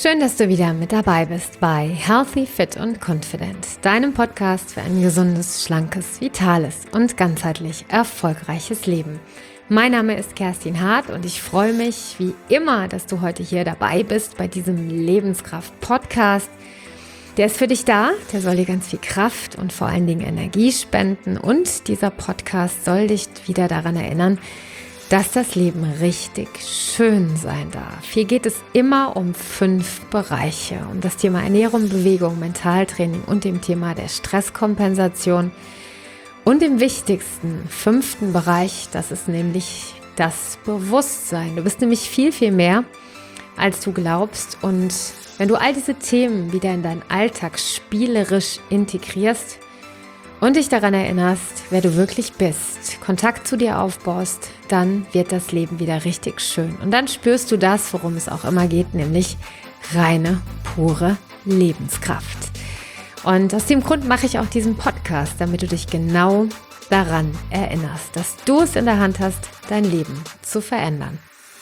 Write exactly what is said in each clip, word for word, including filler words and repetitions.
Schön, dass du wieder mit dabei bist bei Healthy, Fit und Confident, deinem Podcast für ein gesundes, schlankes, vitales und ganzheitlich erfolgreiches Leben. Mein Name ist Kerstin Hart und ich freue mich wie immer, dass du heute hier dabei bist bei diesem Lebenskraft-Podcast. Der ist für dich da, der soll dir ganz viel Kraft und vor allen Dingen Energie spenden und dieser Podcast soll dich wieder daran erinnern, dass das Leben richtig schön sein darf. Hier geht es immer um fünf Bereiche, um das Thema Ernährung, Bewegung, Mentaltraining und dem Thema der Stresskompensation. Und im wichtigsten, fünften Bereich, das ist nämlich das Bewusstsein. Du bist nämlich viel, viel mehr, als du glaubst. Und wenn du all diese Themen wieder in deinen Alltag spielerisch integrierst und dich daran erinnerst, wer du wirklich bist, Kontakt zu dir aufbaust, dann wird das Leben wieder richtig schön. Und dann spürst du das, worum es auch immer geht, nämlich reine, pure Lebenskraft. Und aus dem Grund mache ich auch diesen Podcast, damit du dich genau daran erinnerst, dass du es in der Hand hast, dein Leben zu verändern.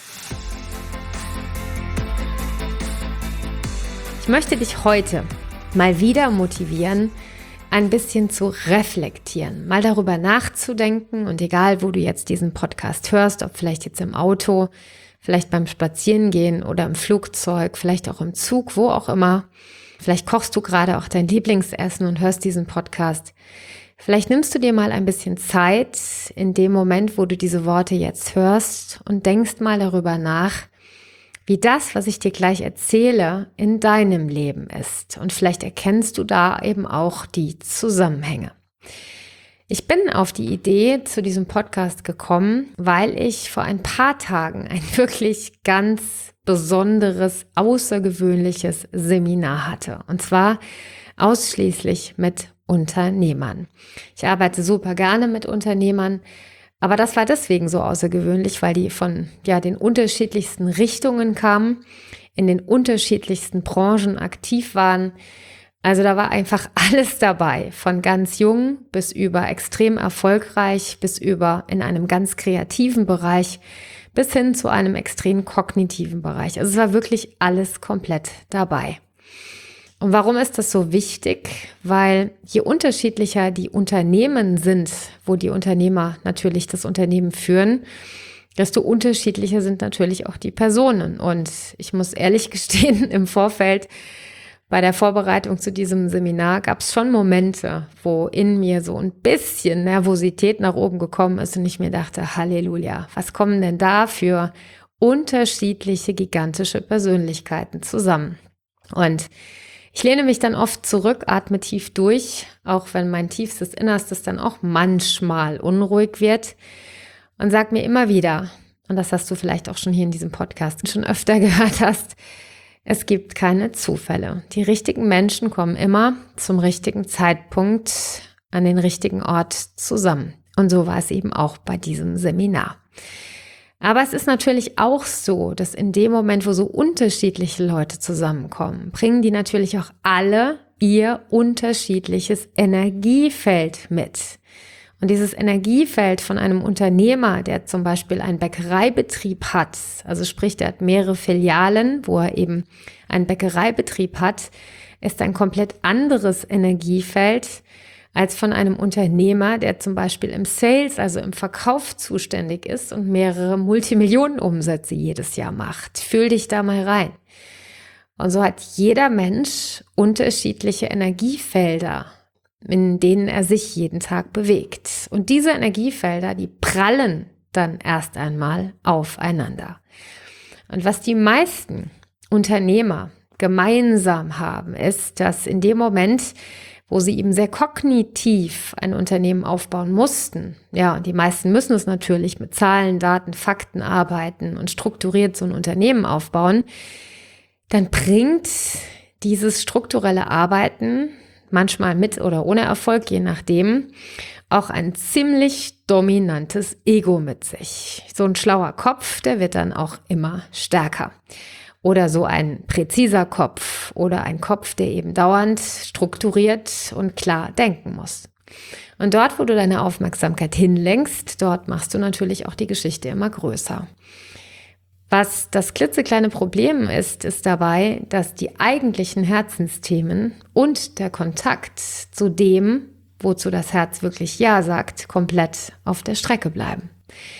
Ich möchte dich heute mal wieder motivieren, ein bisschen zu reflektieren, mal darüber nachzudenken und egal, wo du jetzt diesen Podcast hörst, ob vielleicht jetzt im Auto, vielleicht beim Spazierengehen oder im Flugzeug, vielleicht auch im Zug, wo auch immer, vielleicht kochst du gerade auch dein Lieblingsessen und hörst diesen Podcast. Vielleicht nimmst du dir mal ein bisschen Zeit in dem Moment, wo du diese Worte jetzt hörst und denkst mal darüber nach, wie das, was ich dir gleich erzähle, in deinem Leben ist. Und vielleicht erkennst du da eben auch die Zusammenhänge. Ich bin auf die Idee zu diesem Podcast gekommen, weil ich vor ein paar Tagen ein wirklich ganz besonderes, außergewöhnliches Seminar hatte. Und zwar ausschließlich mit Unternehmern. Ich arbeite super gerne mit Unternehmern, aber das war deswegen so außergewöhnlich, weil die von ja den unterschiedlichsten Richtungen kamen, in den unterschiedlichsten Branchen aktiv waren. Also da war einfach alles dabei, von ganz jung bis über extrem erfolgreich, bis über in einem ganz kreativen Bereich, bis hin zu einem extrem kognitiven Bereich. Also es war wirklich alles komplett dabei. Und warum ist das so wichtig? Weil je unterschiedlicher die Unternehmen sind, wo die Unternehmer natürlich das Unternehmen führen, desto unterschiedlicher sind natürlich auch die Personen. Und ich muss ehrlich gestehen, im Vorfeld bei der Vorbereitung zu diesem Seminar gab es schon Momente, wo in mir so ein bisschen Nervosität nach oben gekommen ist und ich mir dachte, Halleluja, was kommen denn da für unterschiedliche, gigantische Persönlichkeiten zusammen? Und ich lehne mich dann oft zurück, atme tief durch, auch wenn mein tiefstes Innerstes dann auch manchmal unruhig wird und sag mir immer wieder, und das hast du vielleicht auch schon hier in diesem Podcast schon öfter gehört hast, es gibt keine Zufälle. Die richtigen Menschen kommen immer zum richtigen Zeitpunkt an den richtigen Ort zusammen. Und so war es eben auch bei diesem Seminar. Aber es ist natürlich auch so, dass in dem Moment, wo so unterschiedliche Leute zusammenkommen, bringen die natürlich auch alle ihr unterschiedliches Energiefeld mit. Und dieses Energiefeld von einem Unternehmer, der zum Beispiel einen Bäckereibetrieb hat, also sprich, der hat mehrere Filialen, wo er eben einen Bäckereibetrieb hat, ist ein komplett anderes Energiefeld als von einem Unternehmer, der zum Beispiel im Sales, also im Verkauf zuständig ist und mehrere Multimillionenumsätze jedes Jahr macht. Fühl dich da mal rein. Und so hat jeder Mensch unterschiedliche Energiefelder, in denen er sich jeden Tag bewegt. Und diese Energiefelder, die prallen dann erst einmal aufeinander. Und was die meisten Unternehmer gemeinsam haben, ist, dass in dem Moment, wo sie eben sehr kognitiv ein Unternehmen aufbauen mussten. Ja, und die meisten müssen es natürlich mit Zahlen, Daten, Fakten arbeiten und strukturiert so ein Unternehmen aufbauen. Dann bringt dieses strukturelle Arbeiten, manchmal mit oder ohne Erfolg, je nachdem, auch ein ziemlich dominantes Ego mit sich. So ein schlauer Kopf, der wird dann auch immer stärker. Oder so ein präziser Kopf oder ein Kopf, der eben dauernd strukturiert und klar denken muss. Und dort, wo du deine Aufmerksamkeit hinlenkst, dort machst du natürlich auch die Geschichte immer größer. Was das klitzekleine Problem ist, ist dabei, dass die eigentlichen Herzensthemen und der Kontakt zu dem, wozu das Herz wirklich Ja sagt, komplett auf der Strecke bleiben.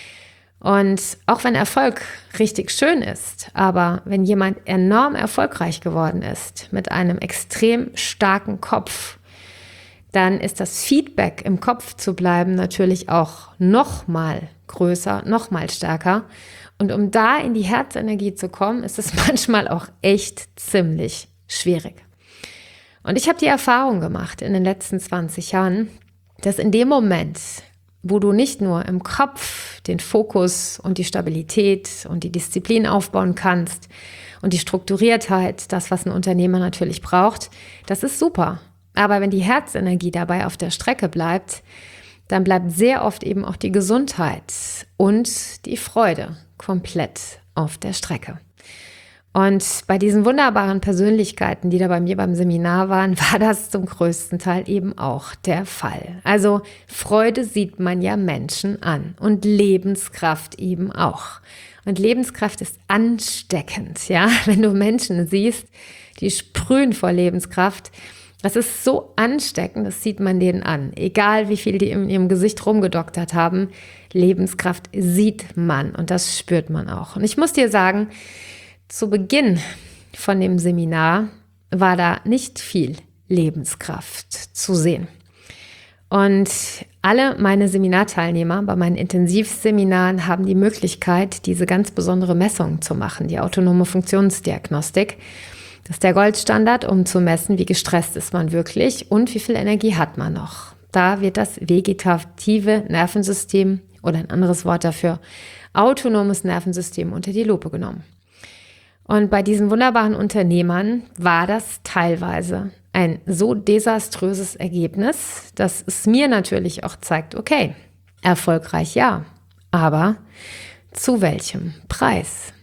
Und auch wenn Erfolg richtig schön ist, aber wenn jemand enorm erfolgreich geworden ist, mit einem extrem starken Kopf, dann ist das Feedback im Kopf zu bleiben natürlich auch noch mal größer, noch mal stärker. Und um da in die Herzenergie zu kommen, ist es manchmal auch echt ziemlich schwierig. Und ich habe die Erfahrung gemacht in den letzten zwanzig Jahren, dass in dem Moment, wo du nicht nur im Kopf den Fokus und die Stabilität und die Disziplin aufbauen kannst und die Strukturiertheit, das, was ein Unternehmer natürlich braucht, das ist super. Aber wenn die Herzenergie dabei auf der Strecke bleibt, dann bleibt sehr oft eben auch die Gesundheit und die Freude komplett auf der Strecke. Und bei diesen wunderbaren Persönlichkeiten, die da bei mir beim Seminar waren, war das zum größten Teil eben auch der Fall. Also Freude sieht man ja Menschen an und Lebenskraft eben auch. Und Lebenskraft ist ansteckend, ja. Wenn du Menschen siehst, die sprühen vor Lebenskraft, das ist so ansteckend, das sieht man denen an. Egal wie viel die in ihrem Gesicht rumgedoktert haben, Lebenskraft sieht man und das spürt man auch. Und ich muss dir sagen, zu Beginn von dem Seminar war da nicht viel Lebenskraft zu sehen. Und alle meine Seminarteilnehmer bei meinen Intensivseminaren haben die Möglichkeit, diese ganz besondere Messung zu machen, die autonome Funktionsdiagnostik. Das ist der Goldstandard, um zu messen, wie gestresst ist man wirklich und wie viel Energie hat man noch. Da wird das vegetative Nervensystem oder ein anderes Wort dafür, autonomes Nervensystem unter die Lupe genommen. Und bei diesen wunderbaren Unternehmern war das teilweise ein so desaströses Ergebnis, dass es mir natürlich auch zeigt, okay, erfolgreich ja, aber zu welchem Preis?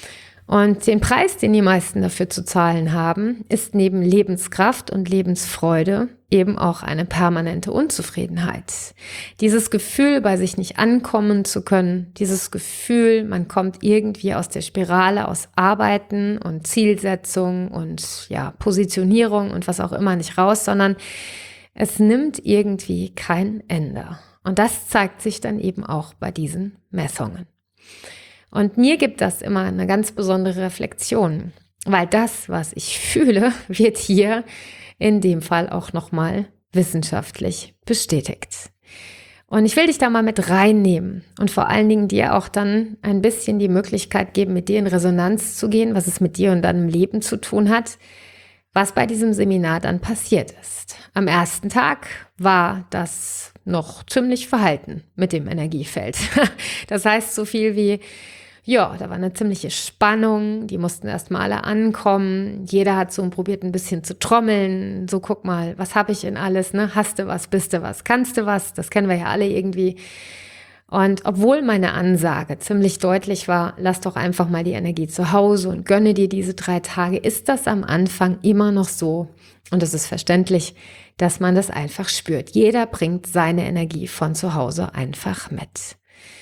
Und den Preis, den die meisten dafür zu zahlen haben, ist neben Lebenskraft und Lebensfreude eben auch eine permanente Unzufriedenheit. Dieses Gefühl, bei sich nicht ankommen zu können, dieses Gefühl, man kommt irgendwie aus der Spirale aus Arbeiten und Zielsetzung und ja, Positionierung und was auch immer nicht raus, sondern es nimmt irgendwie kein Ende. Und das zeigt sich dann eben auch bei diesen Messungen. Und mir gibt das immer eine ganz besondere Reflexion, weil das, was ich fühle, wird hier in dem Fall auch nochmal wissenschaftlich bestätigt. Und ich will dich da mal mit reinnehmen und vor allen Dingen dir auch dann ein bisschen die Möglichkeit geben, mit dir in Resonanz zu gehen, was es mit dir und deinem Leben zu tun hat, was bei diesem Seminar dann passiert ist. Am ersten Tag war das noch ziemlich verhalten mit dem Energiefeld. Das heißt so viel wie, ja, da war eine ziemliche Spannung, die mussten erst mal alle ankommen. Jeder hat so probiert, ein bisschen zu trommeln. So, guck mal, was habe ich in alles, ne? Hast du was, bist du was, kannst du was? Das kennen wir ja alle irgendwie. Und obwohl meine Ansage ziemlich deutlich war, lass doch einfach mal die Energie zu Hause und gönne dir diese drei Tage, ist das am Anfang immer noch so. Und es ist verständlich, dass man das einfach spürt. Jeder bringt seine Energie von zu Hause einfach mit.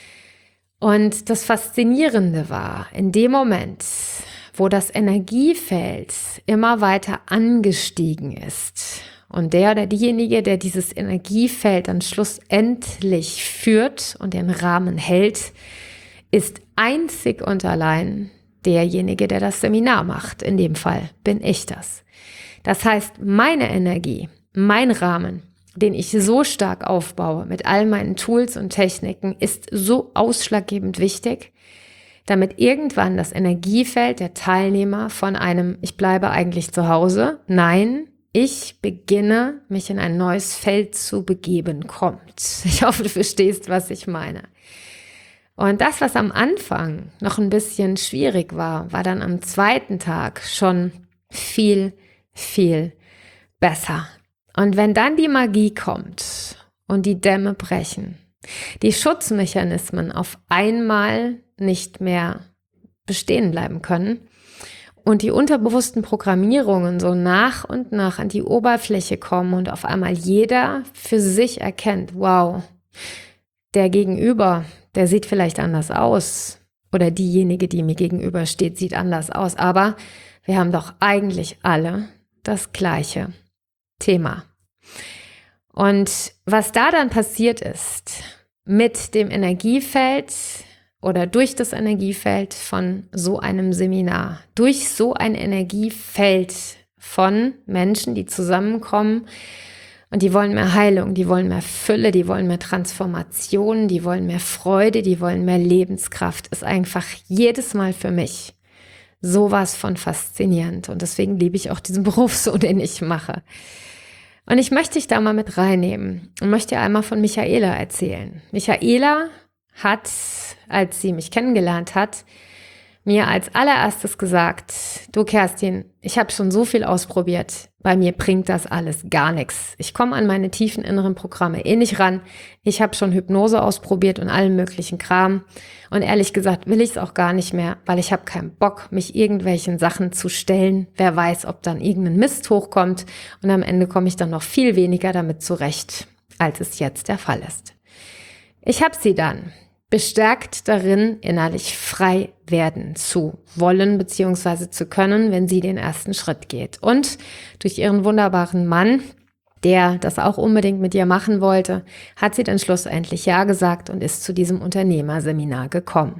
Und das Faszinierende war, in dem Moment, wo das Energiefeld immer weiter angestiegen ist und der oder diejenige, der dieses Energiefeld dann schlussendlich führt und den Rahmen hält, ist einzig und allein derjenige, der das Seminar macht. In dem Fall bin ich das. Das heißt, meine Energie, mein Rahmen, den ich so stark aufbaue mit all meinen Tools und Techniken, ist so ausschlaggebend wichtig, damit irgendwann das Energiefeld der Teilnehmer von einem "Ich bleibe eigentlich zu Hause", nein, ich beginne, mich in ein neues Feld zu begeben, kommt. Ich hoffe, du verstehst, was ich meine. Und das, was am Anfang noch ein bisschen schwierig war, war dann am zweiten Tag schon viel, viel besser. Und wenn dann die Magie kommt und die Dämme brechen, die Schutzmechanismen auf einmal nicht mehr bestehen bleiben können und die unterbewussten Programmierungen so nach und nach an die Oberfläche kommen und auf einmal jeder für sich erkennt, wow, der Gegenüber, der sieht vielleicht anders aus, oder diejenige, die mir gegenübersteht, sieht anders aus. Aber wir haben doch eigentlich alle das gleiche Thema. Und was da dann passiert ist mit dem Energiefeld oder durch das Energiefeld von so einem Seminar, durch so ein Energiefeld von Menschen, die zusammenkommen und die wollen mehr Heilung, die wollen mehr Fülle, die wollen mehr Transformation, die wollen mehr Freude, die wollen mehr Lebenskraft, ist einfach jedes Mal für mich sowas von faszinierend. Und deswegen liebe ich auch diesen Beruf so, den ich mache. Und ich möchte dich da mal mit reinnehmen und möchte dir einmal von Michaela erzählen. Michaela hat, als sie mich kennengelernt hat, mir als allererstes gesagt, du Kerstin, ich habe schon so viel ausprobiert, bei mir bringt das alles gar nichts. Ich komme an meine tiefen inneren Programme eh nicht ran. Ich habe schon Hypnose ausprobiert und allen möglichen Kram. Und ehrlich gesagt will ich es auch gar nicht mehr, weil ich habe keinen Bock, mich irgendwelchen Sachen zu stellen. Wer weiß, ob dann irgendein Mist hochkommt und am Ende komme ich dann noch viel weniger damit zurecht, als es jetzt der Fall ist. Ich habe sie dann bestärkt darin, innerlich frei werden zu wollen bzw. zu können, wenn sie den ersten Schritt geht. Und durch ihren wunderbaren Mann, der das auch unbedingt mit ihr machen wollte, hat sie dann schlussendlich Ja gesagt und ist zu diesem Unternehmerseminar gekommen.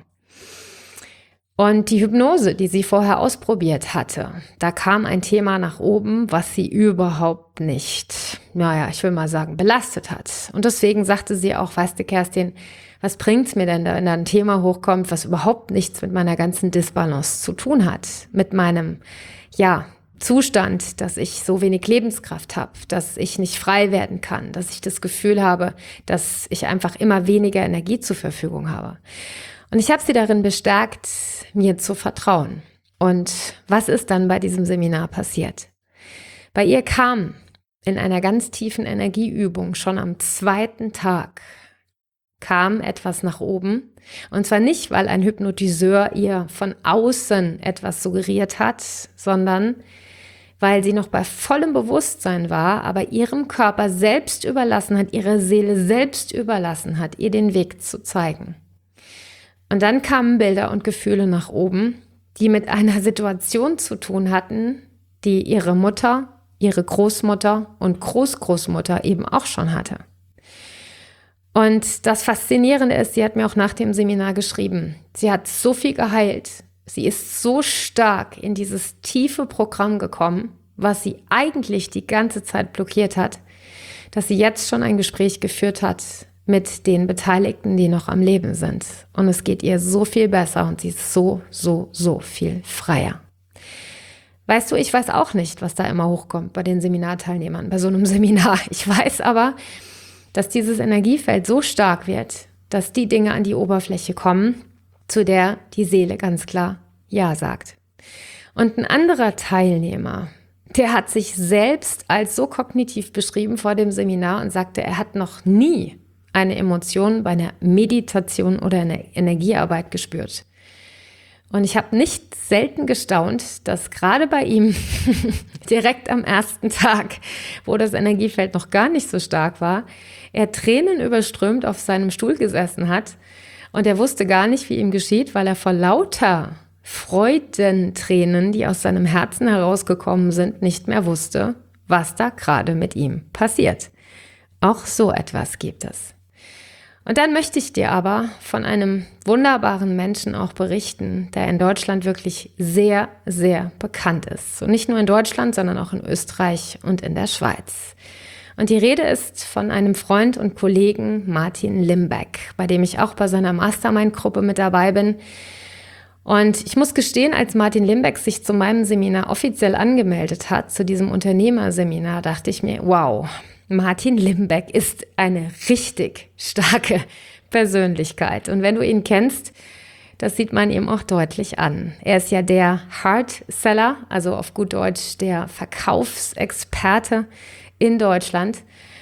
Und die Hypnose, die sie vorher ausprobiert hatte, da kam ein Thema nach oben, was sie überhaupt nicht, naja, ich will mal sagen, belastet hat. Und deswegen sagte sie auch, weißt du, Kerstin, was bringt's mir denn, da, wenn da ein Thema hochkommt, was überhaupt nichts mit meiner ganzen Disbalance zu tun hat, mit meinem, ja, Zustand, dass ich so wenig Lebenskraft habe, dass ich nicht frei werden kann, dass ich das Gefühl habe, dass ich einfach immer weniger Energie zur Verfügung habe. Und ich habe sie darin bestärkt, mir zu vertrauen. Und was ist dann bei diesem Seminar passiert? Bei ihr kam in einer ganz tiefen Energieübung schon am zweiten Tag kam etwas nach oben. Und zwar nicht, weil ein Hypnotiseur ihr von außen etwas suggeriert hat, sondern weil sie noch bei vollem Bewusstsein war, aber ihrem Körper selbst überlassen hat, ihrer Seele selbst überlassen hat, ihr den Weg zu zeigen. Und dann kamen Bilder und Gefühle nach oben, die mit einer Situation zu tun hatten, die ihre Mutter, ihre Großmutter und Großgroßmutter eben auch schon hatte. Und das Faszinierende ist, sie hat mir auch nach dem Seminar geschrieben, sie hat so viel geheilt, sie ist so stark in dieses tiefe Programm gekommen, was sie eigentlich die ganze Zeit blockiert hat, dass sie jetzt schon ein Gespräch geführt hat mit den Beteiligten, die noch am Leben sind. Und es geht ihr so viel besser und sie ist so, so, so viel freier. Weißt du, ich weiß auch nicht, was da immer hochkommt bei den Seminarteilnehmern, bei so einem Seminar. Ich weiß aber, dass dieses Energiefeld so stark wird, dass die Dinge an die Oberfläche kommen, zu der die Seele ganz klar Ja sagt. Und ein anderer Teilnehmer, der hat sich selbst als so kognitiv beschrieben vor dem Seminar und sagte, er hat noch nie eine Emotion bei einer Meditation oder einer Energiearbeit gespürt. Und ich habe nicht selten gestaunt, dass gerade bei ihm direkt am ersten Tag, wo das Energiefeld noch gar nicht so stark war, er Tränen überströmt auf seinem Stuhl gesessen hat und er wusste gar nicht, wie ihm geschieht, weil er vor lauter Freudentränen, die aus seinem Herzen herausgekommen sind, nicht mehr wusste, was da gerade mit ihm passiert. Auch so etwas gibt es. Und dann möchte ich dir aber von einem wunderbaren Menschen auch berichten, der in Deutschland wirklich sehr, sehr bekannt ist. Und nicht nur in Deutschland, sondern auch in Österreich und in der Schweiz. Und die Rede ist von einem Freund und Kollegen Martin Limbeck, bei dem ich auch bei seiner Mastermind-Gruppe mit dabei bin. Und ich muss gestehen, als Martin Limbeck sich zu meinem Seminar offiziell angemeldet hat, zu diesem Unternehmerseminar, dachte ich mir, wow, Martin Limbeck ist eine richtig starke Persönlichkeit. Und wenn du ihn kennst, das sieht man ihm auch deutlich an. Er ist ja der Hard Seller, also auf gut Deutsch der Verkaufsexperte in Deutschland.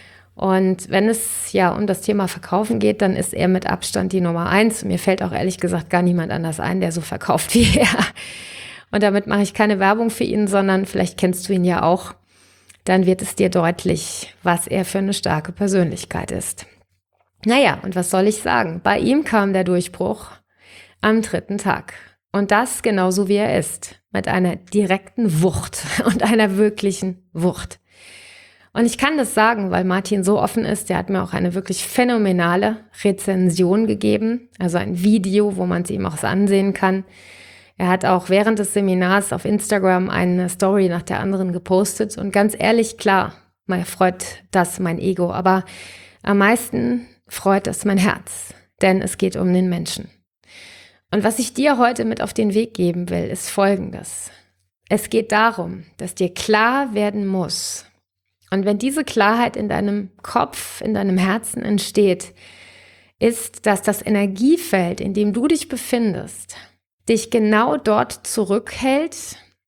Und wenn es ja um das Thema Verkaufen geht, dann ist er mit Abstand die Nummer eins. Mir fällt auch ehrlich gesagt gar niemand anders ein, der so verkauft wie er. Und damit mache ich keine Werbung für ihn, sondern vielleicht kennst du ihn ja auch. Dann wird es dir deutlich, was er für eine starke Persönlichkeit ist. Naja, und was soll ich sagen? Bei ihm kam der Durchbruch am dritten Tag. Und das genauso wie er ist, mit einer direkten Wucht und einer wirklichen Wucht. Und ich kann das sagen, weil Martin so offen ist, der hat mir auch eine wirklich phänomenale Rezension gegeben, also ein Video, wo man es ihm auch ansehen kann. Er hat auch während des Seminars auf Instagram eine Story nach der anderen gepostet und ganz ehrlich, klar, mir freut das mein Ego, aber am meisten freut es mein Herz, denn es geht um den Menschen. Und was ich dir heute mit auf den Weg geben will, ist Folgendes. Es geht darum, dass dir klar werden muss, und wenn diese Klarheit in deinem Kopf, in deinem Herzen entsteht, ist, dass das Energiefeld, in dem du dich befindest, dich genau dort zurückhält,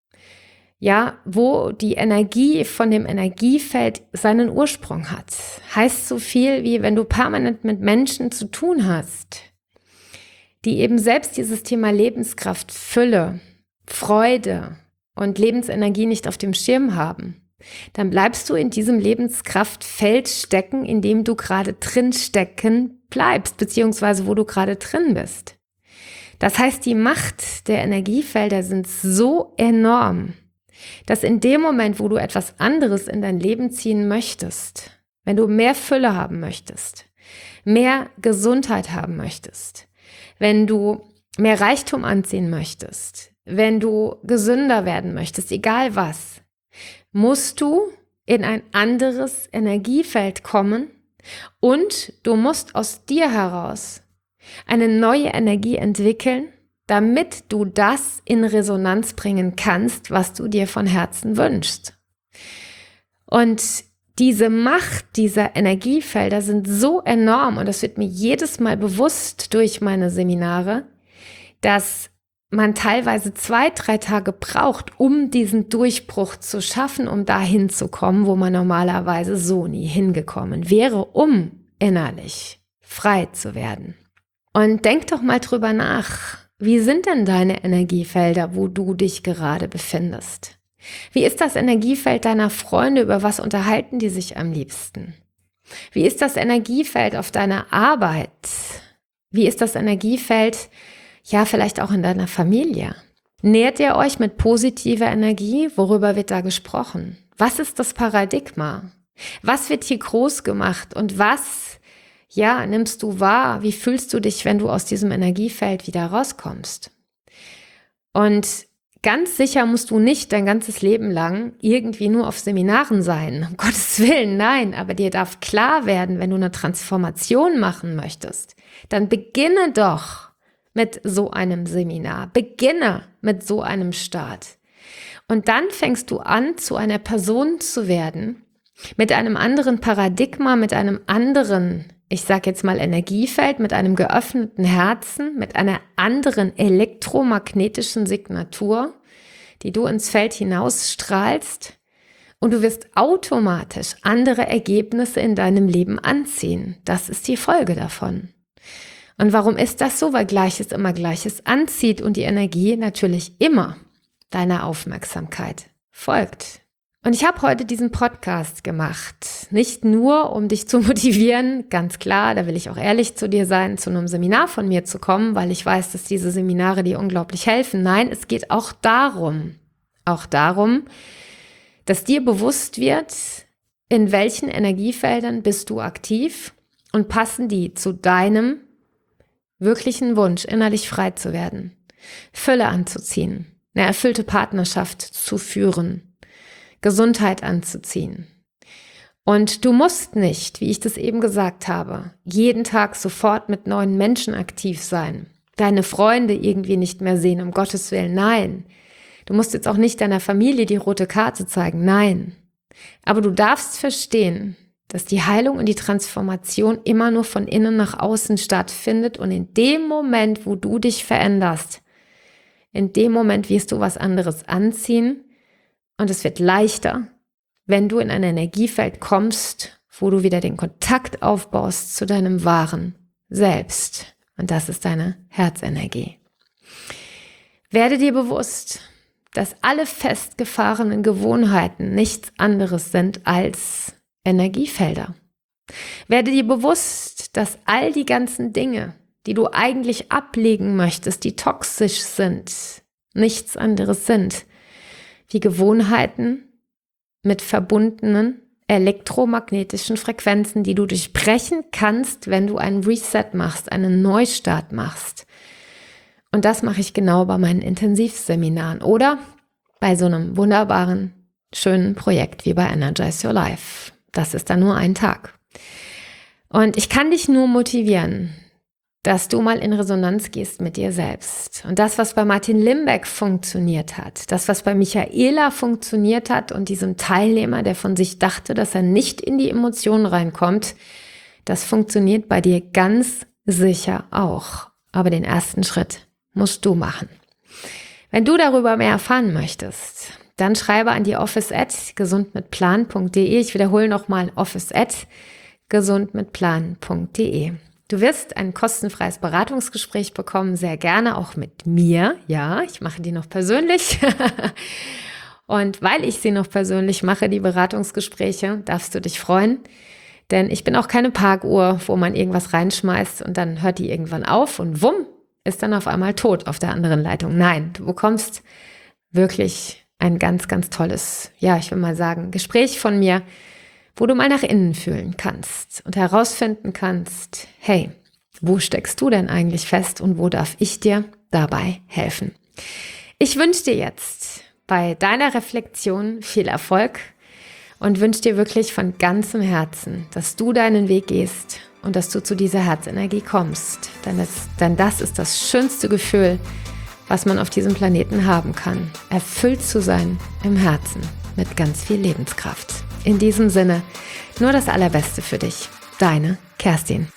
ja, wo die Energie von dem Energiefeld seinen Ursprung hat. Heißt so viel wie, wenn du permanent mit Menschen zu tun hast, die eben selbst dieses Thema Lebenskraft, Fülle, Freude und Lebensenergie nicht auf dem Schirm haben, dann bleibst du in diesem Lebenskraftfeld stecken, in dem du gerade drin stecken bleibst, beziehungsweise wo du gerade drin bist. Das heißt, die Macht der Energiefelder sind so enorm, dass in dem Moment, wo du etwas anderes in dein Leben ziehen möchtest, wenn du mehr Fülle haben möchtest, mehr Gesundheit haben möchtest, wenn du mehr Reichtum anziehen möchtest, wenn du gesünder werden möchtest, egal was, musst du in ein anderes Energiefeld kommen und du musst aus dir heraus eine neue Energie entwickeln, damit du das in Resonanz bringen kannst, was du dir von Herzen wünschst. Und diese Macht dieser Energiefelder sind so enorm, und das wird mir jedes Mal bewusst durch meine Seminare, dass man teilweise zwei, drei Tage braucht, um diesen Durchbruch zu schaffen, um dahin zu kommen, wo man normalerweise so nie hingekommen wäre, um innerlich frei zu werden. Und denk doch mal drüber nach, wie sind denn deine Energiefelder, wo du dich gerade befindest? Wie ist das Energiefeld deiner Freunde, über was unterhalten die sich am liebsten? Wie ist das Energiefeld auf deiner Arbeit? Wie ist das Energiefeld, ja, vielleicht auch in deiner Familie? Nährt ihr euch mit positiver Energie? Worüber wird da gesprochen? Was ist das Paradigma? Was wird hier groß gemacht und was, ja, nimmst du wahr? Wie fühlst du dich, wenn du aus diesem Energiefeld wieder rauskommst? Und ganz sicher musst du nicht dein ganzes Leben lang irgendwie nur auf Seminaren sein. Um Gottes Willen, nein. Aber dir darf klar werden, wenn du eine Transformation machen möchtest, dann beginne doch mit so einem Seminar. Beginne mit so einem Start. Und dann fängst du an, zu einer Person zu werden, mit einem anderen Paradigma, mit einem anderen, ich sage jetzt mal Energiefeld, mit einem geöffneten Herzen, mit einer anderen elektromagnetischen Signatur, die du ins Feld hinausstrahlst, und du wirst automatisch andere Ergebnisse in deinem Leben anziehen. Das ist die Folge davon. Und warum ist das so? Weil Gleiches immer Gleiches anzieht und die Energie natürlich immer deiner Aufmerksamkeit folgt. Und ich habe heute diesen Podcast gemacht, nicht nur, um dich zu motivieren, ganz klar, da will ich auch ehrlich zu dir sein, zu einem Seminar von mir zu kommen, weil ich weiß, dass diese Seminare dir unglaublich helfen. Nein, es geht auch darum, auch darum, dass dir bewusst wird, in welchen Energiefeldern bist du aktiv und passen die zu deinem wirklichen Wunsch, innerlich frei zu werden, Fülle anzuziehen, eine erfüllte Partnerschaft zu führen, Gesundheit anzuziehen. Und du musst nicht, wie ich das eben gesagt habe, jeden Tag sofort mit neuen Menschen aktiv sein, deine Freunde irgendwie nicht mehr sehen, um Gottes Willen, nein. Du musst jetzt auch nicht deiner Familie die rote Karte zeigen, nein. Aber du darfst verstehen, dass die Heilung und die Transformation immer nur von innen nach außen stattfindet, und in dem Moment, wo du dich veränderst, in dem Moment wirst du was anderes anziehen, und es wird leichter, wenn du in ein Energiefeld kommst, wo du wieder den Kontakt aufbaust zu deinem wahren Selbst, und das ist deine Herzenergie. Werde dir bewusst, dass alle festgefahrenen Gewohnheiten nichts anderes sind als Energiefelder. Werde dir bewusst, dass all die ganzen Dinge, die du eigentlich ablegen möchtest, die toxisch sind, nichts anderes sind wie Gewohnheiten mit verbundenen elektromagnetischen Frequenzen, die du durchbrechen kannst, wenn du einen Reset machst, einen Neustart machst. Und das mache ich genau bei meinen Intensivseminaren oder bei so einem wunderbaren, schönen Projekt wie bei Energize Your Life. Das ist dann nur ein Tag. Und ich kann dich nur motivieren, dass du mal in Resonanz gehst mit dir selbst. Und das, was bei Martin Limbeck funktioniert hat, das, was bei Michaela funktioniert hat und diesem Teilnehmer, der von sich dachte, dass er nicht in die Emotionen reinkommt, das funktioniert bei dir ganz sicher auch. Aber den ersten Schritt musst du machen. Wenn du darüber mehr erfahren möchtest, dann schreibe an die office at gesundmitplan punkt de. Ich wiederhole nochmal office at gesundmitplan punkt de. Du wirst ein kostenfreies Beratungsgespräch bekommen, sehr gerne auch mit mir. Ja, ich mache die noch persönlich. Und weil ich sie noch persönlich mache, die Beratungsgespräche, darfst du dich freuen. Denn ich bin auch keine Parkuhr, wo man irgendwas reinschmeißt und dann hört die irgendwann auf und wumm, ist dann auf einmal tot auf der anderen Leitung. Nein, du bekommst wirklich ein ganz, ganz tolles, ja, ich will mal sagen, Gespräch von mir, wo du mal nach innen fühlen kannst und herausfinden kannst, hey, wo steckst du denn eigentlich fest und wo darf ich dir dabei helfen? Ich wünsche dir jetzt bei deiner Reflexion viel Erfolg und wünsche dir wirklich von ganzem Herzen, dass du deinen Weg gehst und dass du zu dieser Herzenergie kommst. Denn das, denn das ist das schönste Gefühl, was man auf diesem Planeten haben kann. Erfüllt zu sein im Herzen mit ganz viel Lebenskraft. In diesem Sinne, nur das Allerbeste für dich. Deine Kerstin.